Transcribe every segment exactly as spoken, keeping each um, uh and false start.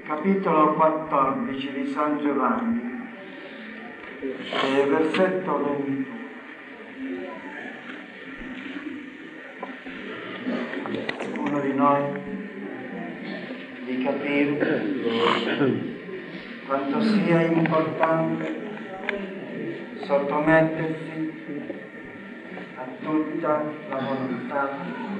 capitolo quattordici di San Giovanni, e versetto ventidue. Uno di noi di capire quanto sia importante sottomettersi a tutta la volontà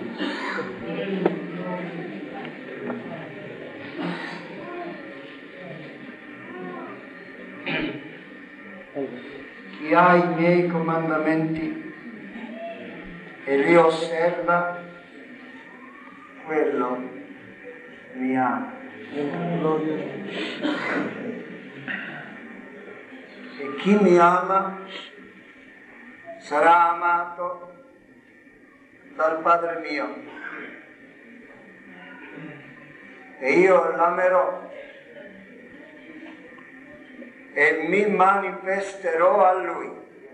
chi ha i miei comandamenti e li osserva, quello mi ama. E chi mi ama sarà amato dal Padre mio, e io l'amerò e mi manifesterò a lui.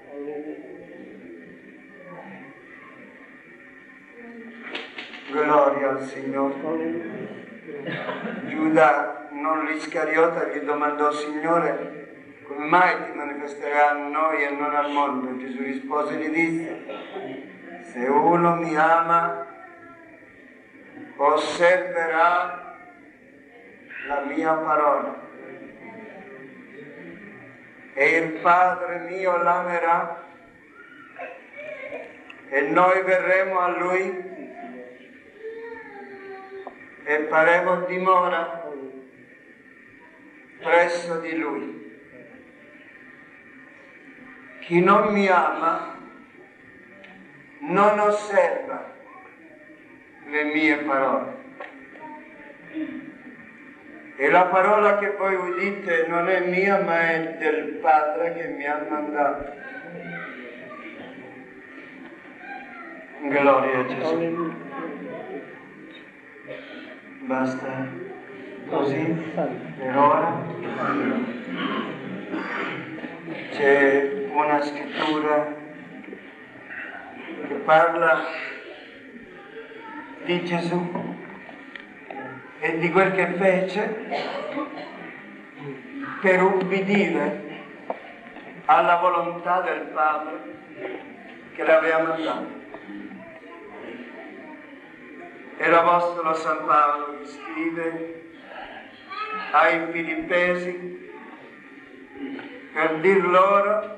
Gloria al Signore. Giuda, non l'Iscariota, gli domandò: Signore, come mai ti manifesterai a noi e non al mondo? Gesù rispose e gli disse: se uno mi ama, osserverà la mia parola, e il Padre mio l'amerà, e noi verremo a Lui e faremo dimora presso di Lui. Chi non mi ama non osserva le mie parole. E la parola che voi udite non è mia, ma è del Padre che mi ha mandato. Gloria a Gesù. Basta così per ora. C'è una scrittura che parla di Gesù e di quel che fece per ubbidire alla volontà del Padre che l'aveva mandato. E l'Apostolo San Paolo gli scrive ai Filippesi per dir loro: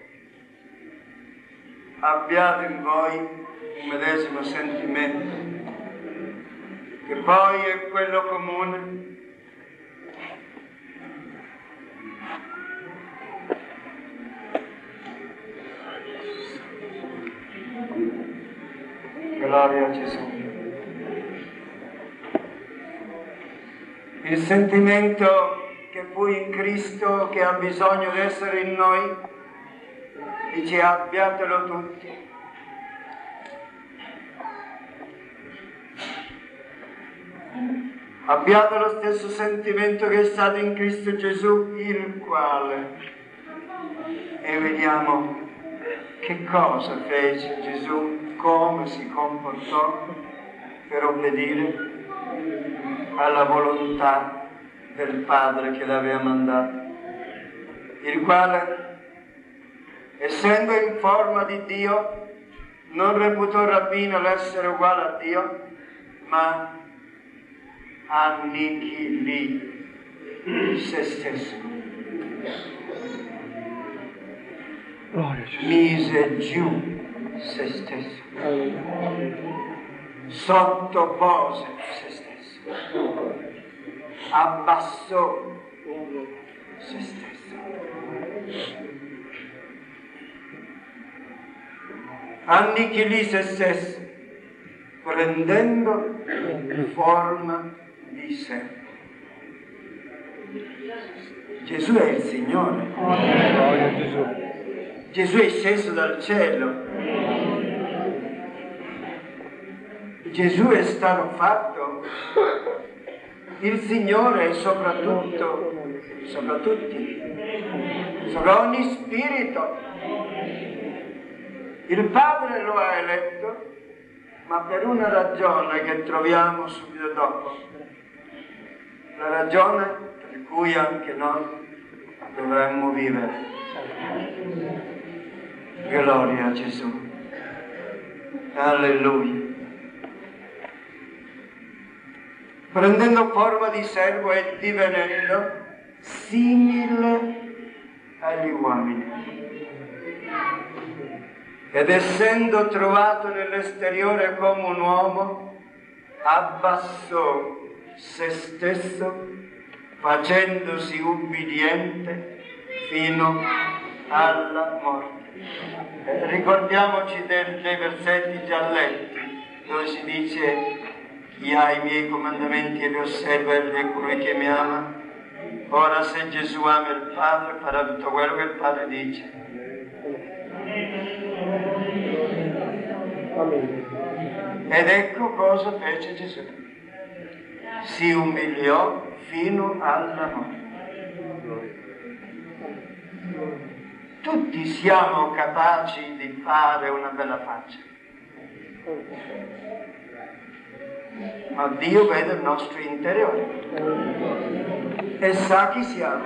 abbiate in voi un medesimo sentimento, che poi è quello comune. Gloria a Gesù. Il sentimento che fu in Cristo, che ha bisogno di essere in noi, dice: abbiatelo tutti. Abbiate lo stesso sentimento che è stato in Cristo Gesù, il quale, e vediamo che cosa fece Gesù, come si comportò per obbedire alla volontà del Padre che l'aveva mandato, il quale, essendo in forma di Dio, non reputò rapina l'essere uguale a Dio, ma annichilì se stesso, mise giù se stesso, sottopose se stesso, abbassò se stesso, annichilì se stesso, prendendo forma di sé. Gesù è il Signore. Gesù è sceso dal cielo. Gesù è stato fatto il Signore soprattutto, sopra tutti, sopra ogni spirito. Il Padre lo ha eletto, ma per una ragione che troviamo subito dopo. la ragione per cui anche noi dovremmo vivere. Gloria a Gesù. Alleluia. Prendendo forma di servo e divenendo simile agli uomini. Ed essendo trovato nell'esteriore come un uomo, abbassò se stesso, facendosi ubbidiente fino alla morte. Eh, ricordiamoci dei, dei versetti già letti, dove si dice: chi ha i miei comandamenti e li osserva, egli è colui che mi ama. Ora, se Gesù ama il Padre, farà tutto quello che il Padre dice. Ed ecco cosa fece Gesù. Si umiliò fino alla morte. Tutti siamo capaci di fare una bella faccia, ma Dio vede il nostro interiore e sa chi siamo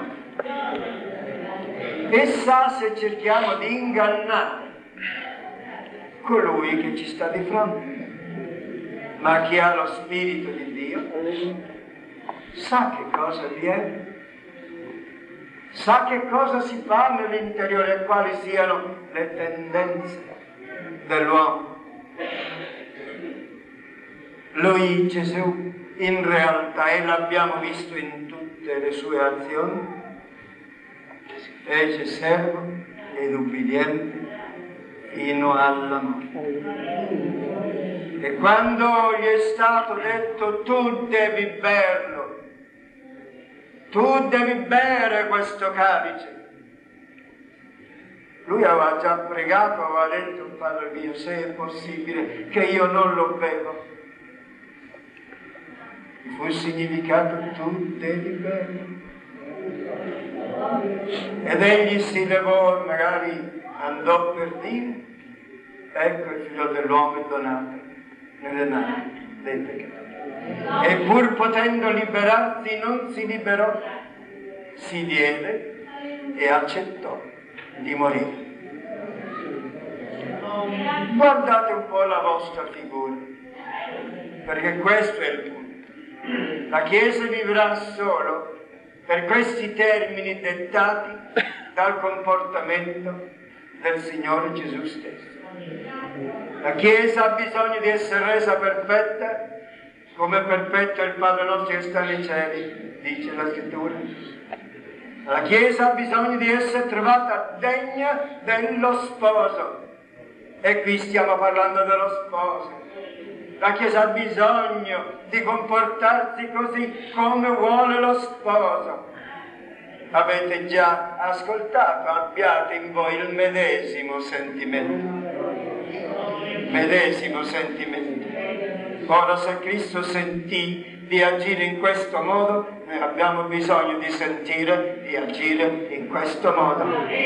e sa se cerchiamo di ingannare colui che ci sta di fronte. Ma chi ha lo Spirito di Dio sa che cosa viene, sa che cosa si fa nell'interiore e quali siano le tendenze dell'uomo. Lui, Gesù, in realtà, e l'abbiamo visto in tutte le sue azioni, si fece servo ed ubbidiente fino alla morte. E quando gli è stato detto: tu devi berlo, tu devi bere questo calice, lui aveva già pregato, aveva detto: Padre mio, se è possibile che io non lo bevo. Fu il significato: tu devi bere. Ed egli si levò, magari andò per dire: ecco il figlio dell'uomo è donato nelle mani dei peccatori. E pur potendo liberarsi non si liberò, si diede e accettò di morire. Guardate un po' la vostra figura, perché questo è il punto. La Chiesa vivrà solo per questi termini dettati dal comportamento del Signore Gesù stesso. La Chiesa ha bisogno di essere resa perfetta, come perfetto è il Padre nostro che sta nei cieli, dice la Scrittura. La Chiesa ha bisogno di essere trovata degna dello sposo. E qui stiamo parlando dello sposo. La Chiesa ha bisogno di comportarsi così come vuole lo sposo. Avete già ascoltato, abbiate in voi il medesimo sentimento. Medesimo sentimento. Ora, se Cristo sentì di agire in questo modo, noi abbiamo bisogno di sentire di agire in questo modo.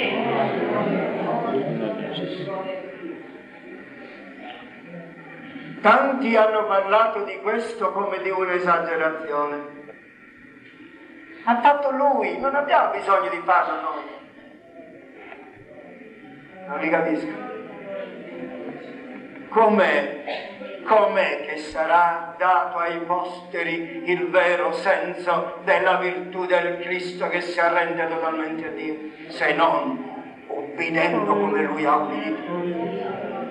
Tanti hanno parlato di questo come di un'esagerazione. Ha fatto lui, non abbiamo bisogno di farlo noi. Non li capisco. Com'è, com'è che sarà dato ai posteri il vero senso della virtù del Cristo che si arrende totalmente a Dio, se non obbedendo come lui ha obbedito?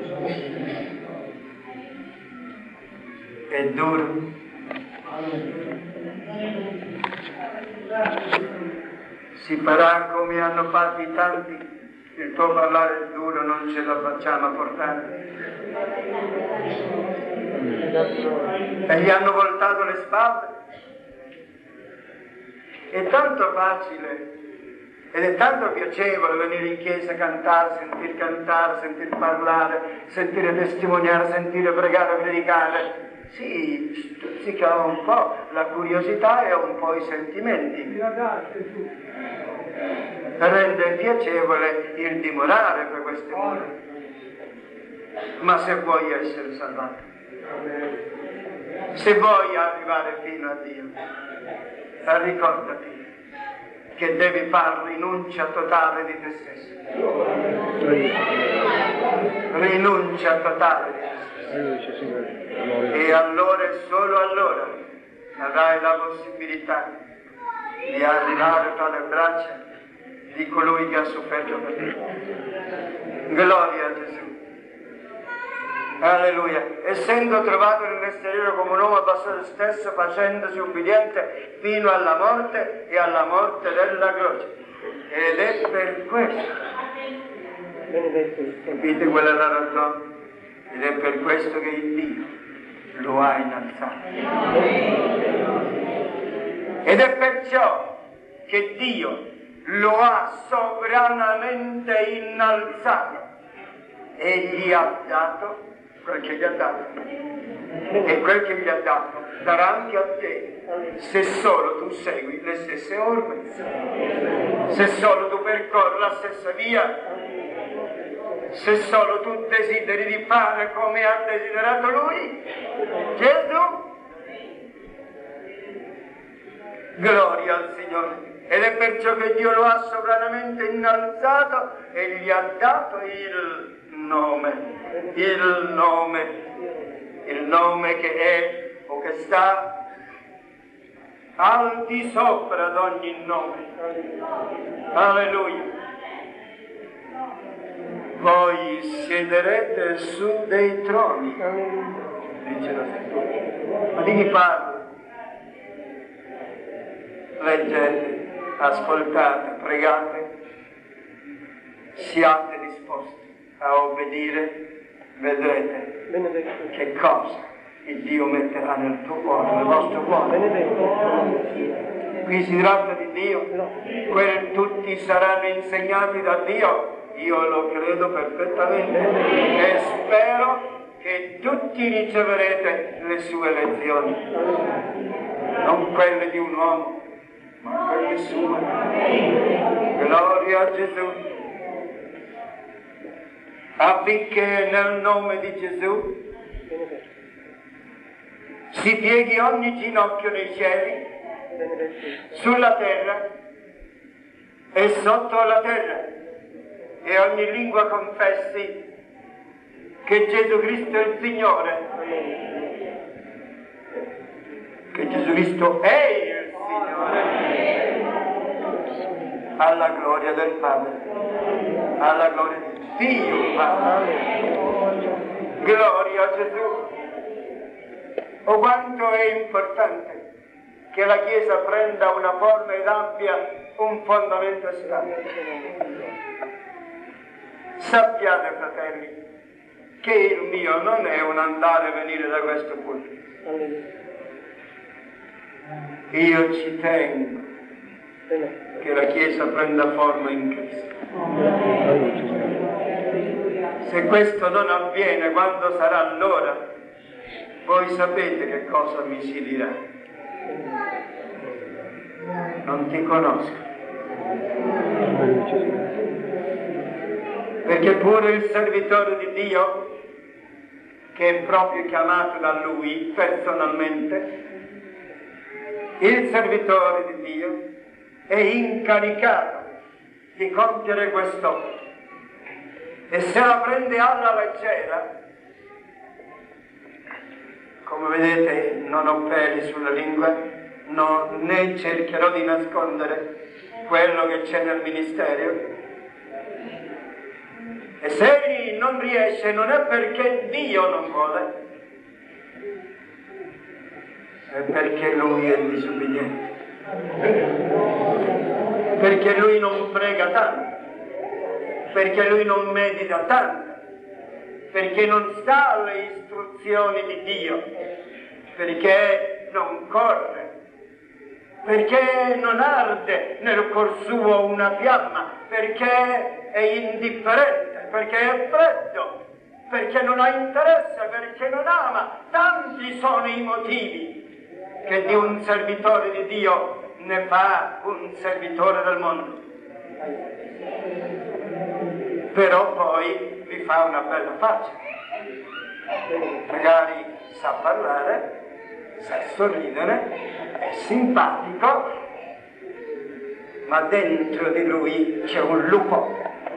È duro. Si farà come hanno fatto i tanti, il tuo parlare è duro, non ce la facciamo a portare. E gli hanno voltato le spalle. È tanto facile ed è tanto piacevole venire in chiesa a cantare, sentir cantare, sentir parlare, sentire testimoniare, sentire pregare, predicare. Sì, stuzzica un po' la curiosità e un po' i sentimenti. Rende piacevole il dimorare per queste mura. Ma se vuoi essere salvato, se vuoi arrivare fino a Dio, Ma ricordati che devi fare rinuncia totale di te stesso. Rinuncia totale di te stesso. E allora e solo allora avrai la possibilità di arrivare tra le braccia di colui che ha sofferto per te. Gloria a Gesù. Alleluia. Essendo trovato nell'esteriore come un uomo abbassato se stesso, facendosi ubbidiente fino alla morte e alla morte della croce. Ed è per questo, capite qual è la ragione? Ed è per questo che il Dio lo ha innalzato. Ed è perciò che Dio lo ha sovranamente innalzato e gli ha dato quel che gli ha dato, e quel che gli ha dato darà anche a te, se solo tu segui le stesse orme, se solo tu percorri la stessa via, se solo tu desideri di fare come ha desiderato lui, Gesù. Gloria al Signore. Ed è perciò che Dio lo ha sovranamente innalzato e gli ha dato il nome, il nome, il nome che è o che sta al di sopra di ogni nome. Alleluia. Voi siederete su dei troni, dice la scrittura. Ma di chi parla? Leggete, ascoltate, pregate, siate disposti a obbedire, vedrete che cosa il Dio metterà nel tuo cuore, nel vostro cuore. Qui si tratta di Dio, quelli tutti saranno insegnati da Dio, io lo credo perfettamente e spero che tutti riceverete le sue lezioni, non quelle di un uomo, ma quelle sue. Gloria a Gesù. Affinché nel nome di Gesù si pieghi ogni ginocchio nei cieli, sulla terra e sotto la terra, e ogni lingua confessi che Gesù Cristo è il Signore, che Gesù Cristo è il Signore, alla gloria del Padre, alla gloria di Dio Padre. Gloria a Gesù. O quanto è importante che la Chiesa prenda una forma ed abbia un fondamento stabile. Sappiate, fratelli, che il mio non è un andare e venire da questo pulpito. Io ci tengo che la Chiesa prenda forma in Cristo. Se questo non avviene, quando sarà l'ora, voi sapete che cosa mi si dirà. Non ti conosco. Perché pure il servitore di Dio, che è proprio chiamato da Lui personalmente, il servitore di Dio è incaricato di compiere quest'opera. E se la prende alla leggera, come vedete non ho peli sulla lingua, no, né cercherò di nascondere quello che c'è nel ministero. E se egli non riesce, non è perché Dio non vuole, è perché lui è disubbidiente, perché lui non prega tanto, perché lui non medita tanto, perché non sta alle istruzioni di Dio, perché non corre, perché non arde nel cuor suo una fiamma, perché è indifferente, perché è freddo, perché non ha interesse, perché non ama. Tanti sono i motivi che di un servitore di Dio ne fa un servitore del mondo. Però poi vi fa una bella faccia, magari sa parlare, sa sorridere e è simpatico, ma dentro di lui c'è un lupo.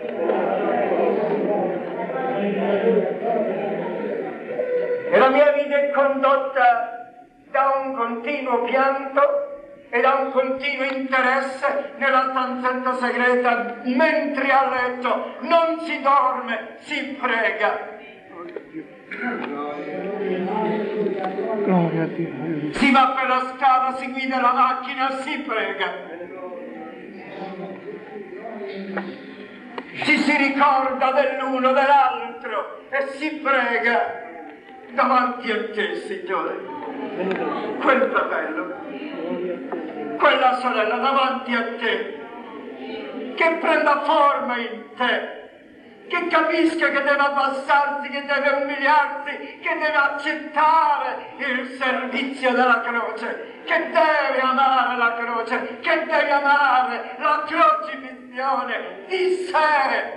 E la mia vita è condotta da un continuo pianto e da un continuo interesse nella stanzetta segreta, mentre a letto non si dorme, si prega. Si va per la strada, si guida la macchina, si prega. Ci si ricorda dell'uno dell'altro e si prega davanti a te, Signore. Quel fratello, quella sorella davanti a te, che prenda forma in te, che capisca che deve abbassarsi, che deve umiliarsi, che deve accettare il servizio della croce, che deve amare la croce, che deve amare la crocifissione di sé.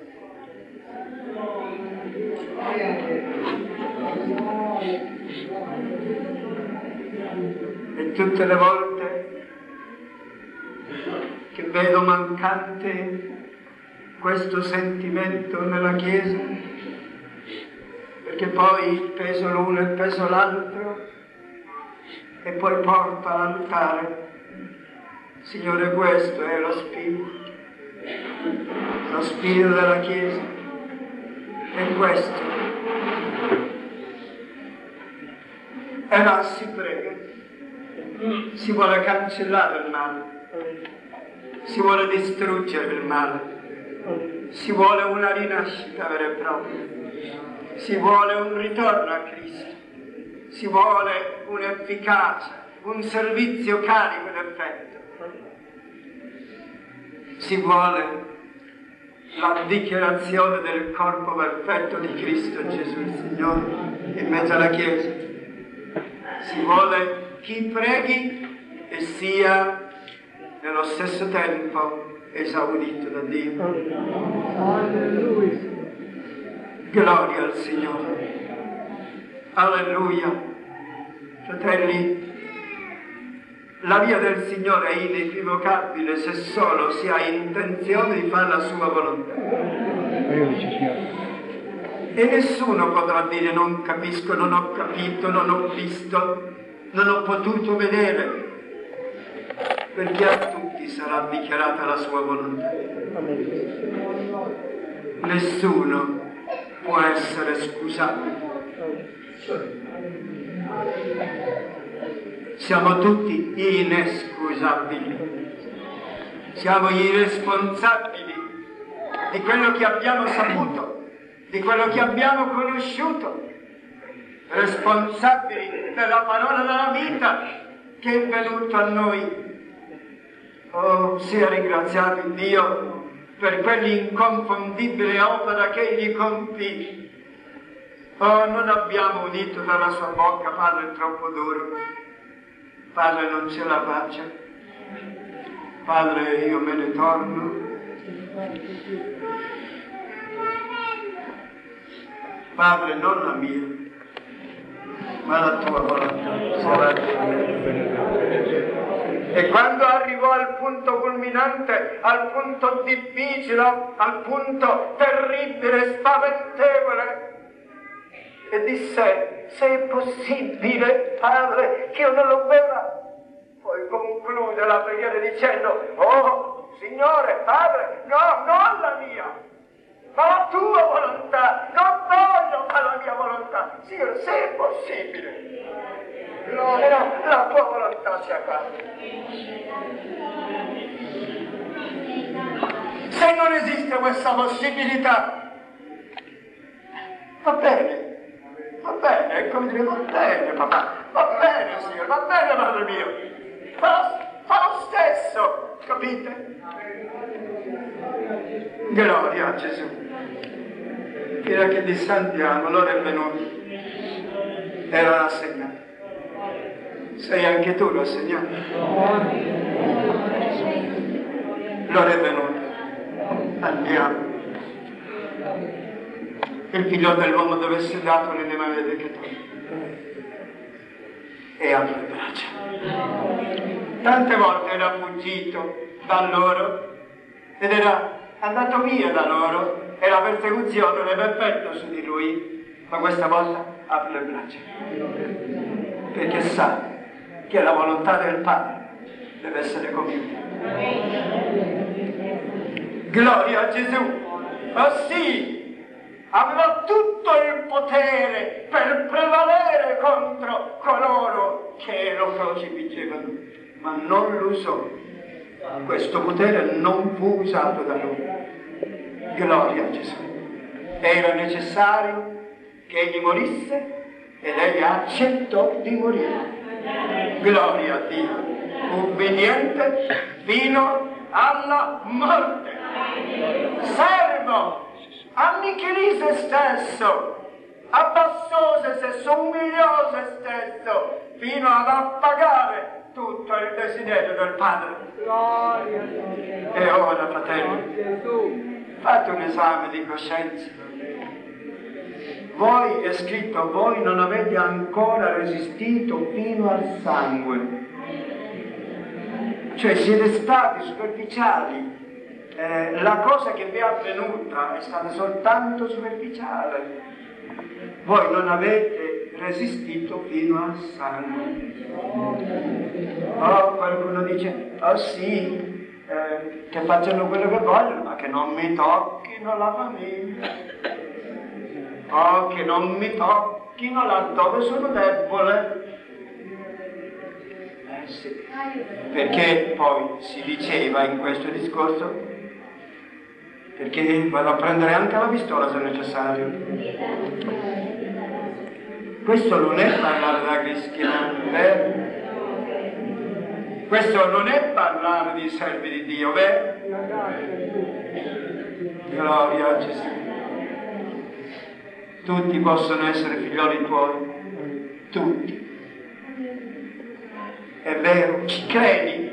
E tutte le volte che vedo mancante questo sentimento nella Chiesa, perché poi peso l'uno e peso l'altro e poi porto all'altare. Signore, questo è lo spirito, lo spirito della Chiesa, è questo. E là si prega, si vuole cancellare il male, si vuole distruggere il male. Si vuole una rinascita vera e propria, si vuole un ritorno a Cristo, si vuole un'efficacia, un servizio carico d'effetto, si vuole la dichiarazione del corpo perfetto di Cristo Gesù il Signore in mezzo alla Chiesa, si vuole chi preghi e sia nello stesso tempo esaudito da Dio. Alleluia. Gloria al Signore. Alleluia. Fratelli, la via del Signore è inequivocabile se solo si ha intenzione di fare la sua volontà. E nessuno potrà dire non capisco, non ho capito, non ho visto, non ho potuto vedere, perché a tutti sarà dichiarata la sua volontà. Nessuno può essere scusato. Siamo tutti inescusabili. Siamo i responsabili di quello che abbiamo saputo, di quello che abbiamo conosciuto, responsabili della parola della vita che è venuto a noi. Oh, sia ringraziato Dio per quell'inconfondibile opera che Egli compì. Oh, non abbiamo udito dalla sua bocca, Padre è troppo duro, Padre non ce la faccia, Padre io me ne torno. Padre non la mia, ma la tua volontà. E quando arrivò al punto culminante, al punto difficile, al punto terribile, spaventevole, e disse, se è possibile, Padre, che io non lo beva. Poi conclude la preghiera dicendo, oh, Signore, Padre, no, non la mia, ma la tua volontà, non voglio fare la mia volontà, Signore, se è possibile. No, no, la tua volontà sia fatta. Se non esiste questa possibilità, va bene. Va bene, è come dire, va bene papà, va bene Signore, va bene Padre mio, fa, fa lo stesso, capite? Gloria a Gesù. Direi che disse andiamo, l'ora è venuta, era rassegnato. Sei anche tu rassegnato? L'ora è venuta, andiamo. Il figlio dell'uomo deve essere dato nelle mani dei peccatori. e apre le braccia. Tante volte era fuggito da loro ed era andato via da loro e la persecuzione aveva effetto su di lui, ma questa volta apre le braccia perché sa che la volontà del Padre deve essere compiuta. Gloria a Gesù! Oh sì, aveva tutto il potere per prevalere contro coloro che lo crocifiggevano, ma non lo usò. Questo potere non fu usato da lui. Gloria a Gesù. Era necessario che egli morisse ed egli accettò di morire. Gloria a Dio. Ubbidiente fino alla morte. Servo, annichilì se stesso, abbassò se stesso, umiliò se stesso, fino ad appagare tutto il desiderio del Padre. E ora, fratelli, fate un esame di coscienza. Voi, è scritto, voi non avete ancora resistito fino al sangue. Cioè siete stati superficiali. Eh, la cosa che vi è avvenuta è stata soltanto superficiale. Voi non avete resistito fino al sangue. Oh, qualcuno dice, oh sì, eh, che facciano quello che vogliono, ma che non mi tocchino la famiglia. Oh, che non mi tocchino laddove sono debole. Eh sì, perché poi si diceva in questo discorso, perché vado a prendere anche la pistola se necessario. Questo non è parlare da cristiani, vero? Questo non è parlare di servi di Dio, vero? Gloria a Gesù. Tutti possono essere figlioli tuoi, tutti. È vero, ci credi?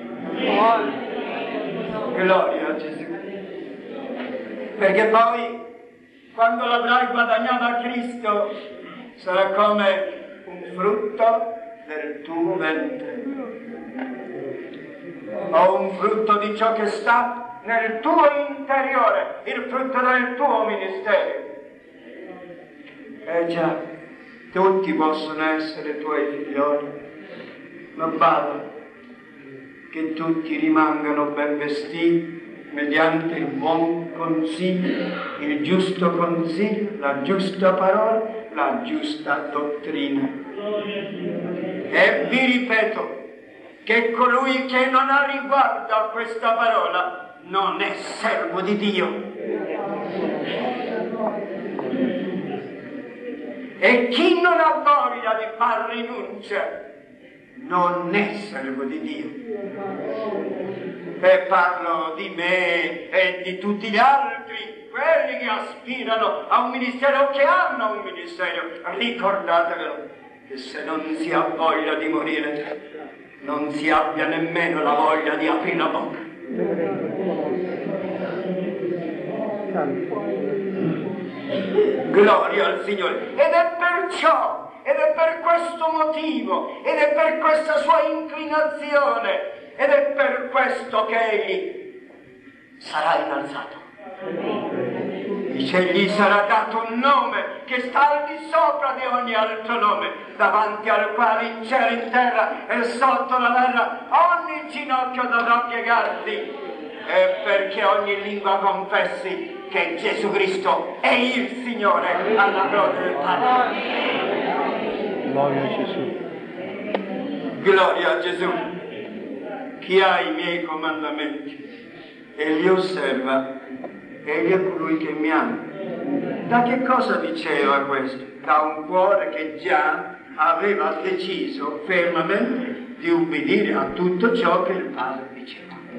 Gloria a Gesù. Perché poi, quando l'avrai guadagnato a Cristo, sarà come un frutto del tuo ventre. O un frutto di ciò che sta nel tuo interiore, il frutto del tuo ministero. Eh già, tutti possono essere tuoi figlioli, ma bada che tutti rimangano ben vestiti mediante il buon consiglio, il giusto consiglio, la giusta parola, la giusta dottrina. E vi ripeto che colui che non ha riguardo a questa parola non è servo di Dio. E chi non ha voglia di far rinuncia non è servo di Dio. E parlo di me e di tutti gli altri, quelli che aspirano a un ministero o che hanno un ministero. Ricordatevelo che se non si ha voglia di morire, non si abbia nemmeno la voglia di aprire la bocca. Gloria al Signore. Ed è perciò, ed è per questo motivo, ed è per questa sua inclinazione, ed è per questo che egli sarà innalzato. Dice, gli sarà dato un nome che sta al di sopra di ogni altro nome, davanti al quale in cielo, in terra e sotto la terra ogni ginocchio dovrà piegarsi, e perché ogni lingua confessi che Gesù Cristo è il Signore, alla gloria del Padre. Gloria a Gesù. Gloria a Gesù. Chi ha i miei comandamenti e li osserva, egli è colui che mi ama. Da che cosa diceva questo? Da un cuore che già aveva deciso fermamente di ubbidire a tutto ciò che il Padre diceva.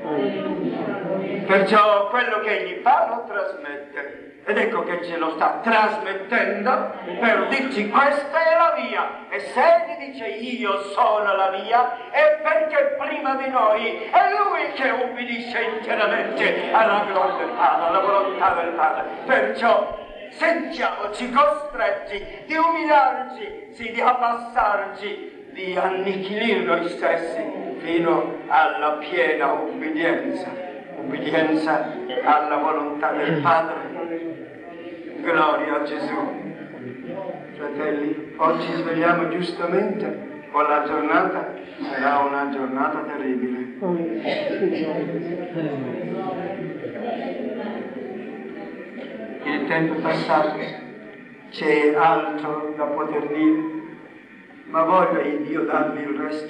Perciò quello che egli fa lo trasmette. Ed ecco che ce lo sta trasmettendo per dirci questa è la via. E se egli dice io sono la via, è perché prima di noi è lui che ubbidisce interamente alla gloria del Padre, alla volontà del Padre. Perciò sentiamoci costretti di umiliarci, sì, di abbassarci, di annichilire noi stessi fino alla piena ubbidienza, ubbidienza alla volontà del Padre. Gloria a Gesù. Fratelli, oggi svegliamo giustamente, o la giornata sarà una giornata terribile. Il tempo è passato, c'è altro da poter dire, ma voglio io darvi il resto.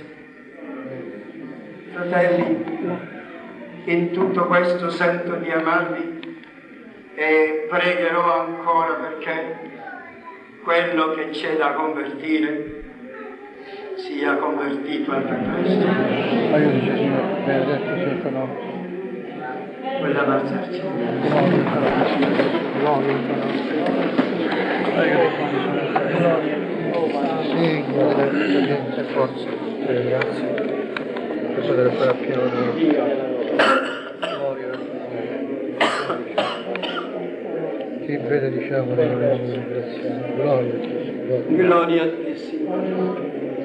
Fratelli, in tutto questo sento di amarvi e pregherò ancora perché quello che c'è da convertire sia convertito al più presto. Aiuto Gesù, benedetto sia il tuo nome. Voglio avanzarci. Gloria al tuo nome. Gloria al tuo nome. Sì, benedetto, sapienza e forza. Eh, grazie. Per poter fare appieno di noi. Gloria al tuo nome. Chi vede diciamo nel nome di ringraziamo. Gloria a Gesù. Gloria a te, Signore.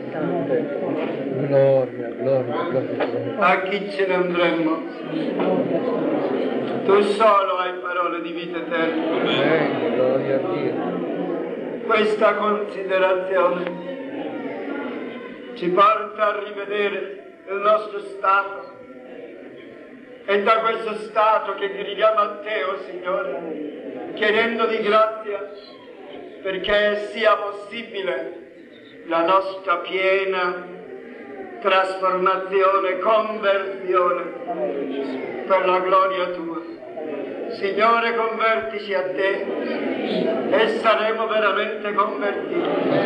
Gloria, gloria, gloria. A chi ce ne andremmo? Tu solo hai parole di vita eterna. Amen, gloria a Dio. Questa considerazione ci porta a rivedere il nostro stato. È da questo stato che gridiamo a te, o oh Signore, chiedendo di grazia perché sia possibile la nostra piena trasformazione, conversione per la gloria tua. Signore, convertici a te e saremo veramente convertiti.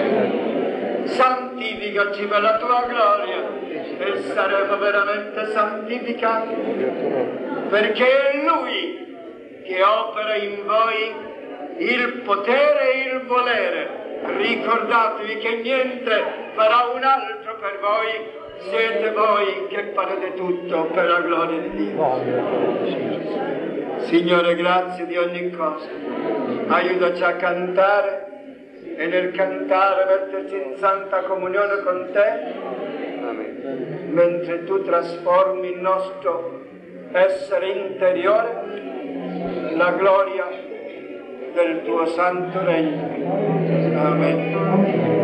Santificaci per la tua gloria e saremo veramente santificati, perché è Lui che opera in voi il potere e il volere. Ricordatevi che niente farà un altro per voi, siete voi che farete tutto per la gloria di Dio. Signore, grazie di ogni cosa. Aiutaci a cantare e nel cantare metterci in santa comunione con te, mentre tu trasformi il nostro essere interiore la gloria del tuo santo regno. Amen.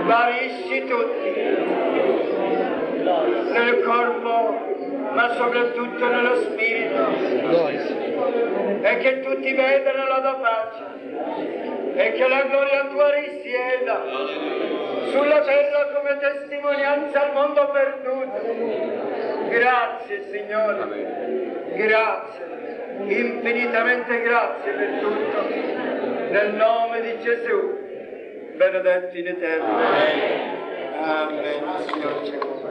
guarisci tutti, nel corpo, ma soprattutto nello spirito, e che tutti vedano la tua faccia, e che la gloria tua risieda sulla terra come testimonianza al mondo perduto. Grazie Signore, grazie, infinitamente grazie per tutto, nel nome di Gesù, benedetto in eterno. Amen. Amen. Signore.